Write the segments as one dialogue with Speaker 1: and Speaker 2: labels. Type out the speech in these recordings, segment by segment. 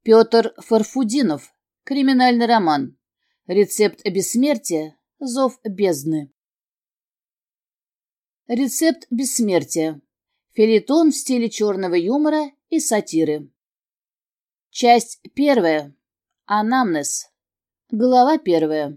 Speaker 1: Петр Фарфудинов. Криминальный роман. Рецепт бессмертия. Зов бездны. Рецепт бессмертия. Фельетон в стиле черного юмора и сатиры. Часть первая. Анамнез. Глава первая.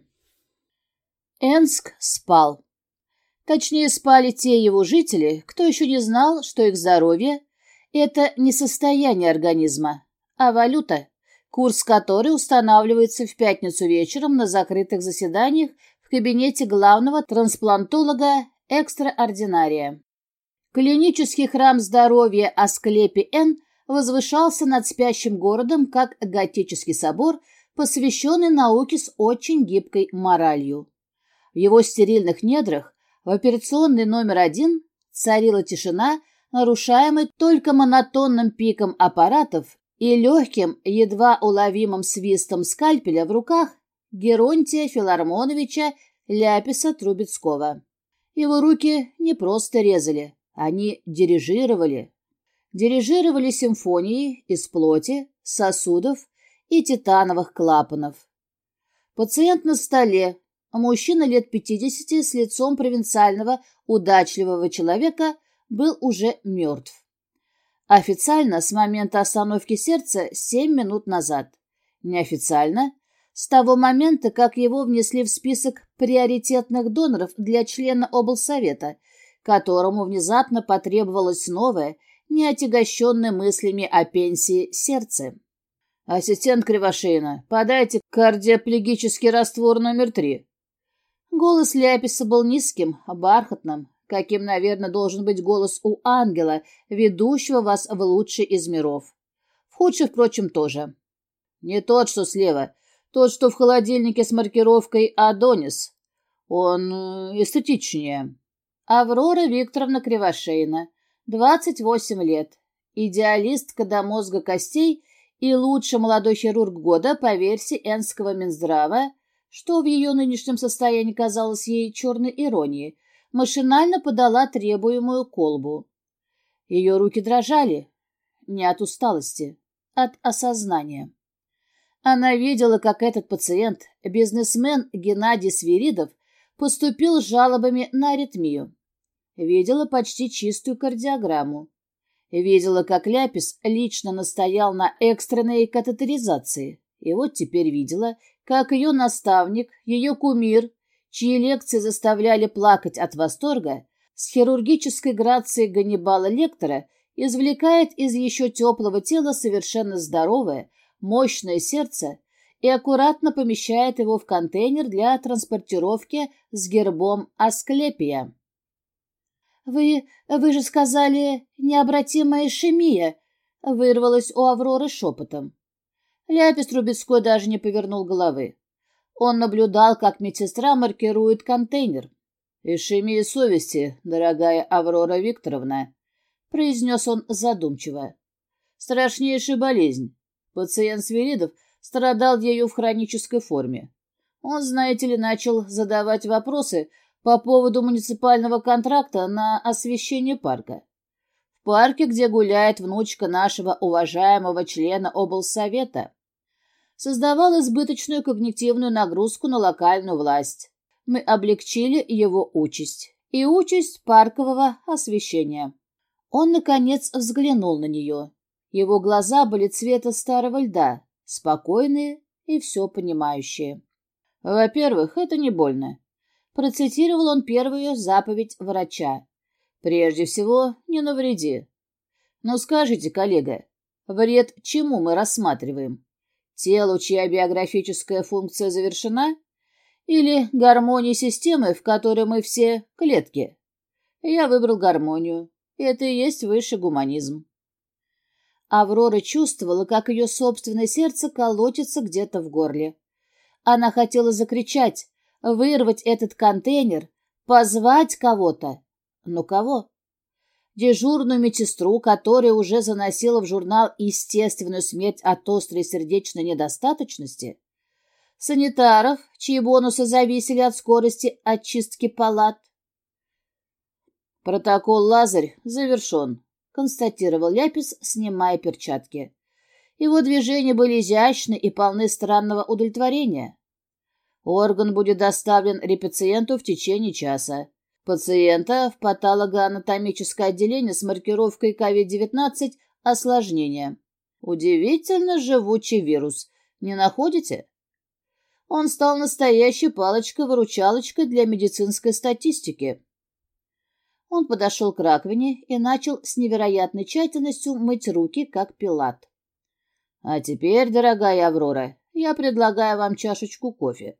Speaker 1: Энск спал. Точнее, спали те его жители, кто еще не знал, что их здоровье – это не состояние организма, а валюта, курс которой устанавливается в пятницу вечером на закрытых заседаниях в кабинете главного трансплантолога экстраординария. Клинический храм здоровья Асклепий-Н возвышался над спящим городом как готический собор, посвященный науке с очень гибкой моралью. В его стерильных недрах в операционной номер 1 царила тишина, нарушаемая только монотонным пиком аппаратов и легким, едва уловимым свистом скальпеля в руках Геронтия Филармоновича Ляписа Трубецкого. Его руки не просто резали, они дирижировали. Дирижировали симфонией из плоти, сосудов и титановых клапанов. Пациент на столе, мужчина лет 50 с лицом провинциального, удачливого человека, был уже мертв. Официально с момента остановки сердца 7 минут назад. Неофициально с того момента, как его внесли в список приоритетных доноров для члена облсовета, которому внезапно потребовалось новое, не отягощенное мыслями о пенсии сердце. «Ассистент Кривошеина, подайте кардиоплегический раствор номер 3». Голос Ляписа был низким, бархатным, каким, наверное, должен быть голос у ангела, ведущего вас в лучший из миров. В худший, впрочем, тоже. Не тот, что слева, тот, что в холодильнике с маркировкой «Адонис». Он эстетичнее. Аврора Викторовна Кривошеина, 28 лет, идеалистка до мозга костей и лучший молодой хирург года по версии Энского Минздрава, что в ее нынешнем состоянии казалось ей черной иронией, машинально подала требуемую колбу. Ее руки дрожали, не от усталости, от осознания. Она видела, как этот пациент, бизнесмен Геннадий Свиридов, поступил с жалобами на аритмию. Видела почти чистую кардиограмму. Видела, как Ляпис лично настоял на экстренной катетеризации. И вот теперь видела, как ее наставник, ее кумир, чьи лекции заставляли плакать от восторга, с хирургической грацией Ганнибала Лектора извлекает из еще теплого тела совершенно здоровое, мощное сердце и аккуратно помещает его в контейнер для транспортировки с гербом Асклепия. «Вы же сказали, необратимая ишемия», — вырвалась у Авроры шепотом. Ляпис Трубецкой даже не повернул головы. Он наблюдал, как медсестра маркирует контейнер. «Ишемия совести, дорогая Аврора Викторовна», — произнес он задумчиво. «Страшнейшая болезнь. Пациент Свиридов страдал ею в хронической форме. Он, знаете ли, начал задавать вопросы по поводу муниципального контракта на освещение парка. В парке, где гуляет внучка нашего уважаемого члена облсовета. Создавал избыточную когнитивную нагрузку на локальную власть. Мы облегчили его участь и участь паркового освещения». Он, наконец, взглянул на нее. Его глаза были цвета старого льда, спокойные и все понимающие. «Во-первых, это не больно». Процитировал он первую заповедь врача. «Прежде всего, не навреди». Но скажите, коллега, вред чему мы рассматриваем? Телу, чья биографическая функция завершена? Или гармонии системы, в которой мы все клетки? Я выбрал гармонию. Это и есть высший гуманизм. Аврора чувствовала, как ее собственное сердце колотится где-то в горле. Она хотела закричать, вырвать этот контейнер, позвать кого-то. Но кого? Дежурную медсестру, которая уже заносила в журнал естественную смерть от острой сердечной недостаточности? Санитаров, чьи бонусы зависели от скорости очистки палат? «Протокол Лазарь завершен», — констатировал Ляпис, снимая перчатки. Его движения были изящны и полны странного удовлетворения. Орган будет доставлен репациенту в течение часа. Пациента в патологоанатомическое отделение с маркировкой COVID-19 осложнения. Удивительно живучий вирус, не находите? Он стал настоящей палочкой-выручалочкой для медицинской статистики. Он подошел к раковине и начал с невероятной тщательностью мыть руки, как Пилат. А теперь, дорогая Аврора, я предлагаю вам чашечку кофе.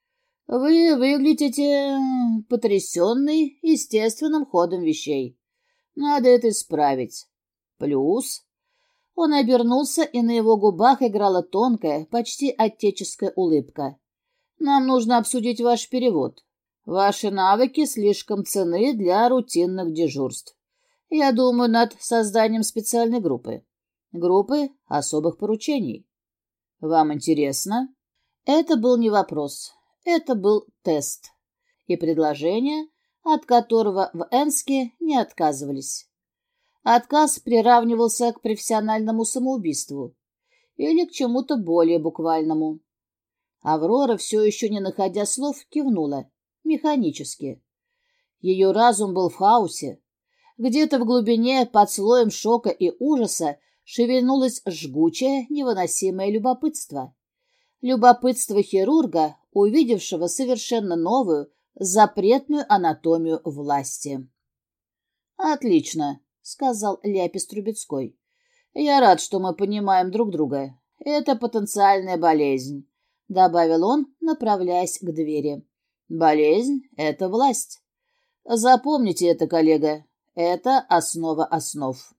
Speaker 1: Вы выглядите потрясенной естественным ходом вещей. Надо это исправить. Плюс... Он обернулся, и на его губах играла тонкая, почти отеческая улыбка. «Нам нужно обсудить ваш перевод. Ваши навыки слишком ценны для рутинных дежурств. Я думаю над созданием специальной группы. Группы особых поручений. Вам интересно?» Это был не вопрос. Это был тест. И предложение, от которого в Энске не отказывались. Отказ приравнивался к профессиональному самоубийству или к чему-то более буквальному. Аврора, все еще не находя слов, кивнула, механически. Ее разум был в хаосе. Где-то в глубине, под слоем шока и ужаса, шевельнулось жгучее, невыносимое любопытство. Любопытство хирурга, увидевшего совершенно новую, запретную анатомию власти. «Отлично», — сказал Ляпис Трубецкой. «Я рад, что мы понимаем друг друга. Это потенциальная болезнь», — добавил он, направляясь к двери. «Болезнь — это власть. Запомните это, коллега. Это основа основ».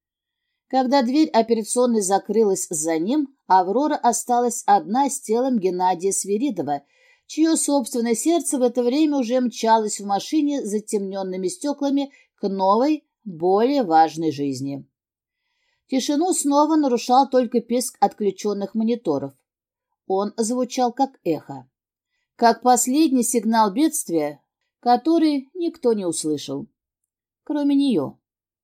Speaker 1: Когда дверь операционной закрылась за ним, Аврора осталась одна с телом Геннадия Свиридова, чье собственное сердце в это время уже мчалось в машине с затемненными стеклами к новой, более важной жизни. Тишину снова нарушал только писк отключенных мониторов. Он звучал как эхо. Как последний сигнал бедствия, который никто не услышал. Кроме нее.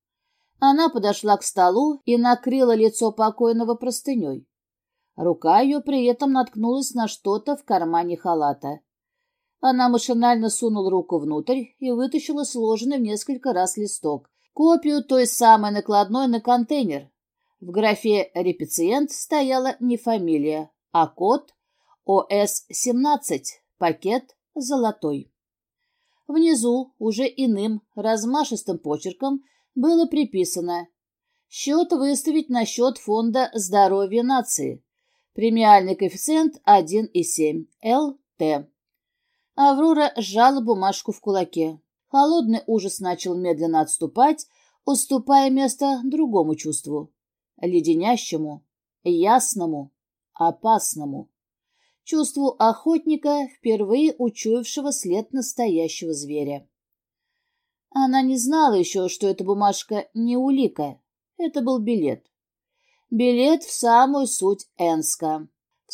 Speaker 1: Она подошла к столу и накрыла лицо покойного простыней. Рука ее при этом наткнулась на что-то в кармане халата. Она машинально сунула руку внутрь и вытащила сложенный в несколько раз листок. Копию той самой накладной на контейнер. В графе «Репациент» стояла не фамилия, а код ОС-17, пакет золотой. Внизу, уже иным, размашистым почерком, было приписано «Счет выставить на счет Фонда здоровья нации. Премиальный коэффициент 1,7, ЛТ». Аврора сжала бумажку в кулаке. Холодный ужас начал медленно отступать, уступая место другому чувству. Леденящему, ясному, опасному. Чувству охотника, впервые учуявшего след настоящего зверя. Она не знала еще, что эта бумажка не улика. Это был билет. Билет в самую суть Энска.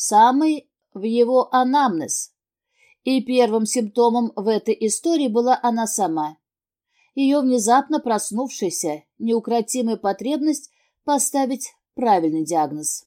Speaker 1: В его анамнез. И первым симптомом в этой истории была она сама. Ее внезапно проснувшаяся, неукротимая потребность поставить правильный диагноз.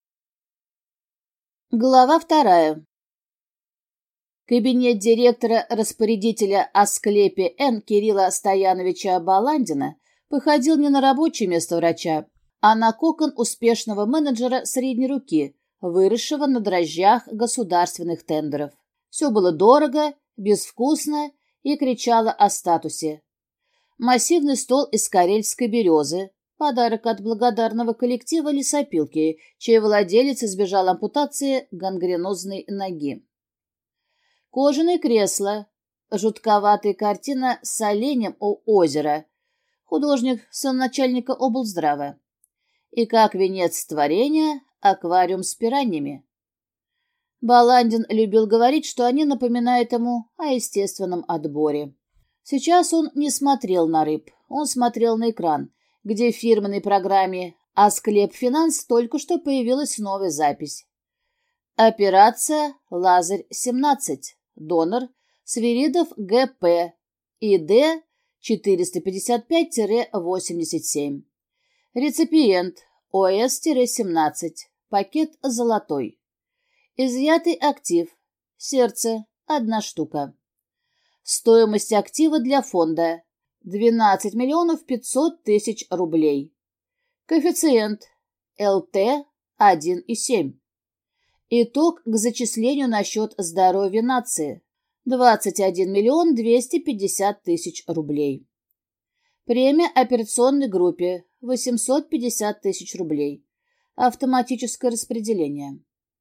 Speaker 1: Глава 2. Кабинет директора-распорядителя Асклепия Н. Кирилла Стояновича Баландина походил не на рабочее место врача, а на кокон успешного менеджера средней руки, выросшего на дрожжах государственных тендеров. Все было дорого, безвкусно и кричало о статусе. Массивный стол из карельской березы, подарок от благодарного коллектива лесопилки, чей владелец избежал ампутации гангренозной ноги. Кожаное кресло, жутковатая картина с оленем у озера, художник сын начальника облздрава. И как венец творения — аквариум с пираньями. Баландин любил говорить, что они напоминают ему о естественном отборе. Сейчас он не смотрел на рыб, он смотрел на экран, где в фирменной программе «Асклеп Финанс» только что появилась новая запись. Операция «Лазарь-17». Донор Свиридов Г.П. ИД 455-87. Реципиент ОС-17. Пакет золотой. Изъятый актив. Сердце. 1 штука. Стоимость актива для фонда. 12 миллионов 500 тысяч рублей. Коэффициент. ЛТ 1,7. Итог к зачислению на счет здоровья нации. 21 миллион 250 тысяч рублей. Премия операционной группе 850 тысяч рублей. Автоматическое распределение.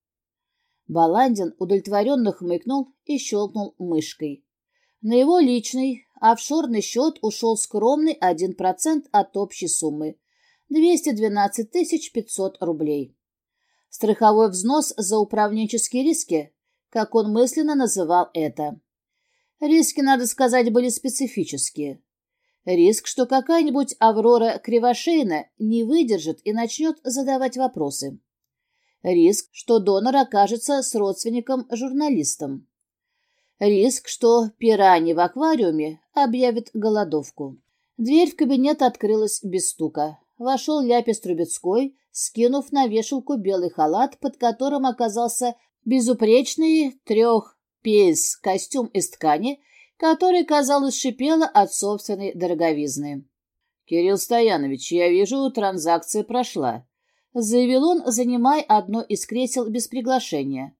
Speaker 1: Баландин удовлетворенно хмыкнул и щелкнул мышкой. На его личный, офшорный счет ушел скромный 1% от общей суммы – 212 500 рублей. Страховой взнос за управленческие риски, как он мысленно называл это. Риски, надо сказать, были специфические. Риск, что какая-нибудь Аврора Кривошеина не выдержит и начнет задавать вопросы. Риск, что донор окажется с родственником-журналистом. Риск, что пираньи в аквариуме объявят голодовку. Дверь в кабинет открылась без стука. Вошел Ляпис Трубецкой, скинув на вешалку белый халат, под которым оказался безупречный 3-пейс костюм из ткани, который, казалось, шипела от собственной дороговизны. «Кирилл Стоянович, я вижу, транзакция прошла», — заявил он, занимая одно из кресел без приглашения.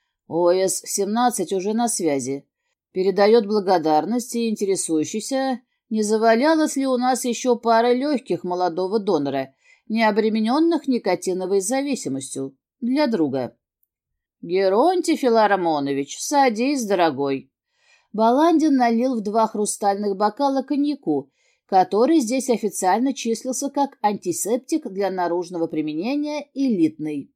Speaker 1: ОС-17 уже на связи. Передает благодарность и интересующийся, не завалялась ли у нас еще пара легких молодого донора, не обремененных никотиновой зависимостью, для друга. «Геронтий Филарамонович, садись, дорогой». Баландин налил в 2 хрустальных бокала коньяку, который здесь официально числился как антисептик для наружного применения элитный.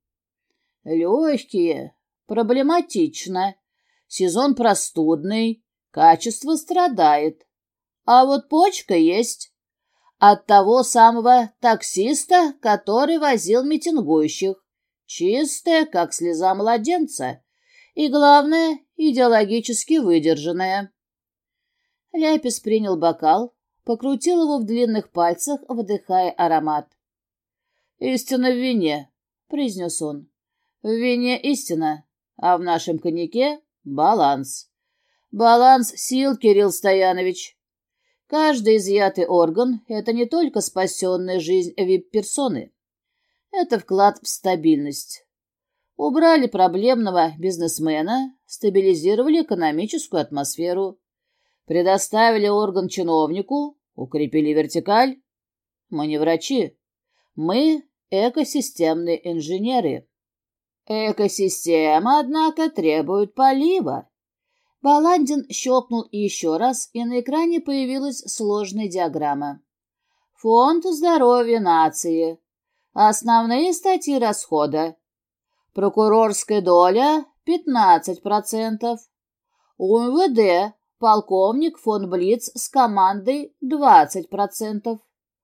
Speaker 1: «Легкие, проблематично, сезон простудный, качество страдает, а вот почка есть. От того самого таксиста, который возил митингующих, чистая, как слеза младенца, и, главное, идеологически выдержанная». Ляпис принял бокал, покрутил его в длинных пальцах, вдыхая аромат. «Истина в вине», — произнес он. «В вине истина, а в нашем коньяке — баланс. Баланс сил, Кирилл Стоянович. Каждый изъятый орган — это не только спасенная жизнь вип-персоны. Это вклад в стабильность. Убрали проблемного бизнесмена, стабилизировали экономическую атмосферу, предоставили орган чиновнику, укрепили вертикаль. Мы не врачи. Мы экосистемные инженеры. Экосистема, однако, требует полива. Баландин щелкнул еще раз, и на экране появилась сложная диаграмма. Фонд здоровья нации. Основные статьи расхода. Прокурорская доля 15%. УМВД, полковник фон Блиц с командой 20%.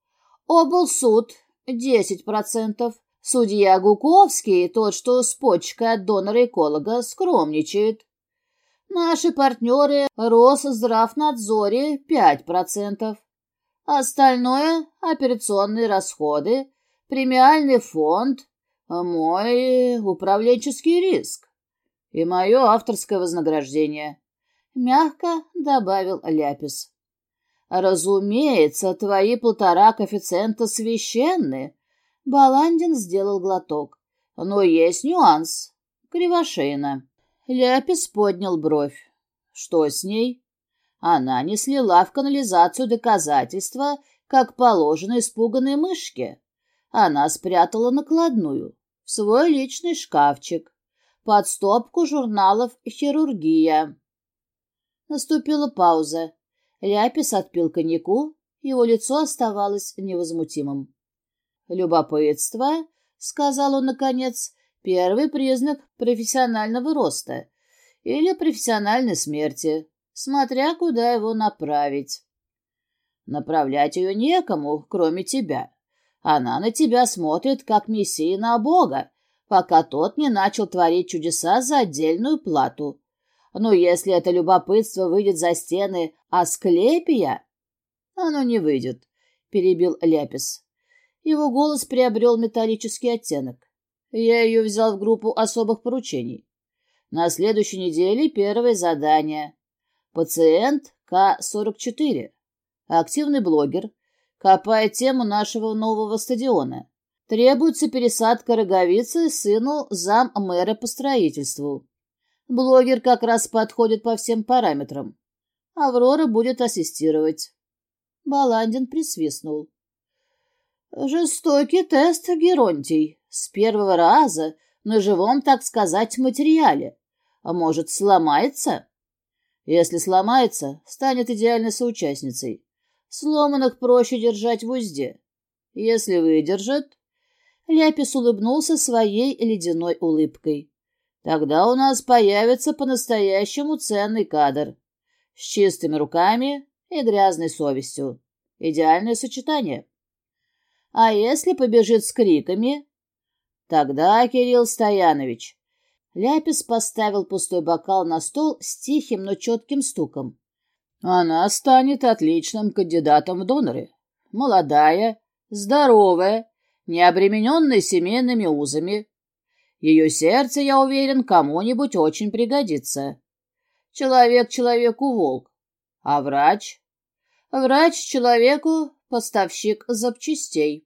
Speaker 1: Облсуд 10%. Судья Гуковский, тот, что с почкой от донора-эколога, скромничает. Наши партнеры Росздравнадзоре 5%. Остальное – операционные расходы, премиальный фонд, мой управленческий риск и мое авторское вознаграждение, — мягко добавил Ляпис. Разумеется, твои 1,5 коэффициента священны. Баландин сделал глоток. Но есть нюанс. Кривошеина. Ляпис поднял бровь. Что с ней? Она не слила в канализацию доказательства, как положено испуганной мышке. Она спрятала накладную в свой личный шкафчик, под стопку журналов «Хирургия». Наступила пауза. Ляпис отпил коньяку, его лицо оставалось невозмутимым. «Любопытство», — сказал он наконец, — «первый признак профессионального роста или профессиональной смерти, смотря куда его направить». «Направлять ее некому, кроме тебя. Она на тебя смотрит, как мессия на Бога, пока тот не начал творить чудеса за отдельную плату. Но если это любопытство выйдет за стены Асклепия...» «Оно не выйдет», — перебил Ляпис. Его голос приобрел металлический оттенок. Я ее взял в группу особых поручений. На следующей неделе первое задание. Пациент К-44. Активный блогер. Копает тему нашего нового стадиона. Требуется пересадка роговицы сыну заммэра по строительству. Блогер как раз подходит по всем параметрам. Аврора будет ассистировать. Баландин присвистнул. Жестокий тест, Геронтий. С первого раза на живом, так сказать, материале. А может, сломается? Если сломается, станет идеальной соучастницей. Сломанных проще держать в узде. Если выдержит... Ляпис улыбнулся своей ледяной улыбкой. Тогда у нас появится по-настоящему ценный кадр. С чистыми руками и грязной совестью. Идеальное сочетание. А если побежит с криками? Тогда, Кирилл Стоянович... Ляпис поставил пустой бокал на стол с тихим, но четким стуком. Она станет отличным кандидатом в доноры. Молодая, здоровая, не обремененная семейными узами. Ее сердце, я уверен, кому-нибудь очень пригодится. Человек человеку волк. А врач? Врач человеку поставщик запчастей.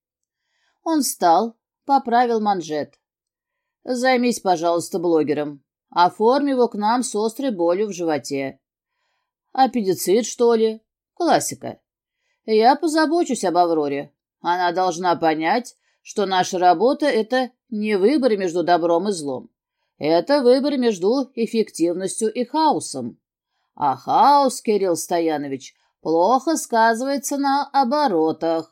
Speaker 1: Он встал, поправил манжет. Займись, пожалуйста, блогером. Оформи его к нам с острой болью в животе. Аппендицит, что ли? Классика. Я позабочусь об Авроре. Она должна понять, что наша работа — это не выбор между добром и злом. Это выбор между эффективностью и хаосом. А хаос, Кирилл Стоянович, плохо сказывается на оборотах.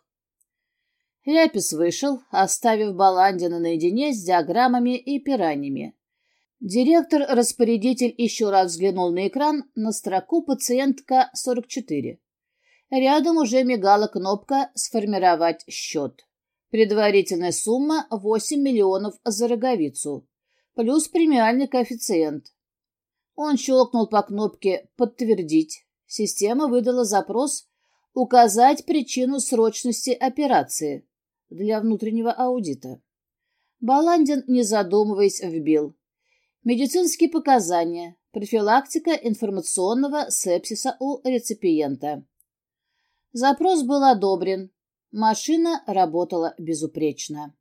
Speaker 1: Ляпис вышел, оставив Баландина наедине с диаграммами и пираньями. Директор-распорядитель еще раз взглянул на экран на строку пациентка 44. Рядом уже мигала кнопка «Сформировать счет». Предварительная сумма 8 миллионов за роговицу, плюс премиальный коэффициент. Он щелкнул по кнопке «Подтвердить». Система выдала запрос «Указать причину срочности операции» для внутреннего аудита. Баландин, не задумываясь, вбил. Медицинские показания. Профилактика информационного сепсиса у реципиента. Запрос был одобрен. Машина работала безупречно.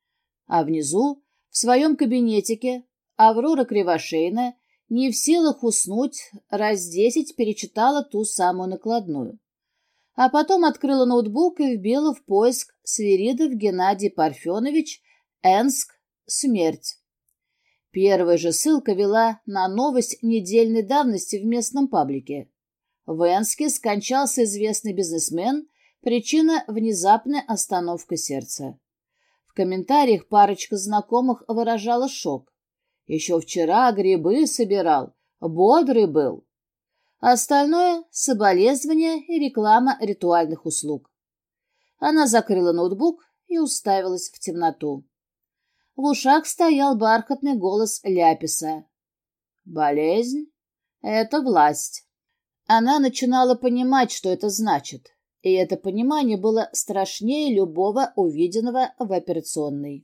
Speaker 1: А внизу, в своем кабинетике, Аврора Кривошейна, не в силах уснуть, раз 10 перечитала ту самую накладную. А потом открыла ноутбук и вбила в поиск Свиридов Геннадий Парфенович, Энск, смерть. Первая же ссылка вела на новость недельной давности в местном паблике. В Энске скончался известный бизнесмен, причина — внезапная остановка сердца. В комментариях парочка знакомых выражала шок. Еще вчера грибы собирал, бодрый был. Остальное — соболезнования и реклама ритуальных услуг. Она закрыла ноутбук и уставилась в темноту. В ушах стоял бархатный голос Ляписа. «Болезнь — это власть». Она начинала понимать, что это значит, и это понимание было страшнее любого увиденного в операционной.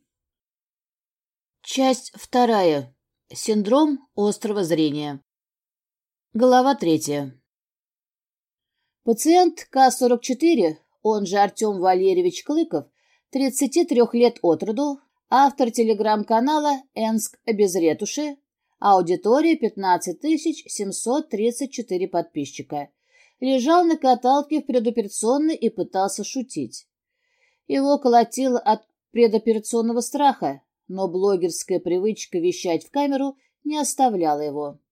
Speaker 1: Часть 2. Синдром острого зрения. Глава 3. Пациент К-44, он же Артем Валерьевич Клыков, 33 лет от роду, автор телеграм-канала «Энск без ретуши», аудитория 15 734 подписчика, лежал на каталке в предоперационной и пытался шутить. Его колотило от предоперационного страха, но блогерская привычка вещать в камеру не оставляла его.